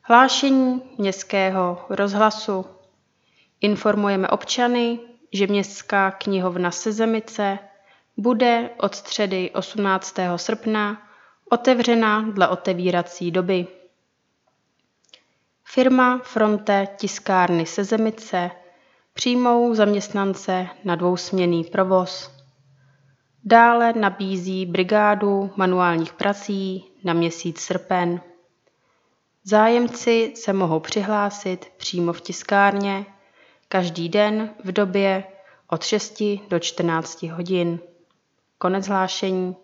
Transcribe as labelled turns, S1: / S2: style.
S1: Hlášení Městského rozhlasu. Informujeme občany, že Městská knihovna Sezemice bude od středy 18. srpna otevřena dle otevírací doby. Firma Fronte tiskárny Sezemice přijmou zaměstnance na dvousměnný provoz. Dále nabízí brigádu manuálních prací na měsíc srpen. Zájemci se mohou přihlásit přímo v tiskárně každý den v době od 6 do 14 hodin. Konec hlášení.